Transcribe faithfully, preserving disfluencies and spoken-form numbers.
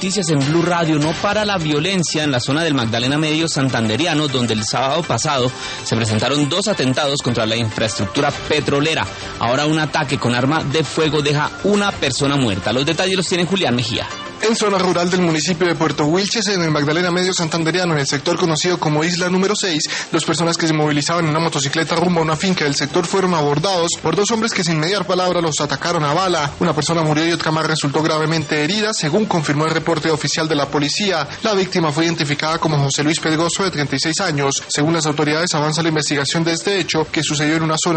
noticias en Blue Radio. No para la violencia en la zona del Magdalena Medio santanderiano, donde el sábado pasado se presentaron dos atentados contra la infraestructura petrolera. Ahora un ataque con arma de fuego deja una persona muerta. Los detalles los tiene Julián Mejía. En zona rural del municipio de Puerto Wilches, en el Magdalena Medio santanderiano, en el sector conocido como Isla número seis, dos personas que se movilizaban en una motocicleta rumbo a una finca del sector fueron abordados por dos hombres que sin mediar palabra los atacaron a bala. Una persona murió y otra más resultó gravemente herida, según confirmó el reporte oficial de la policía. La víctima fue identificada como José Luis Pedroso, de treinta y seis años. Según las autoridades, avanza la investigación de este hecho, que sucedió en una zona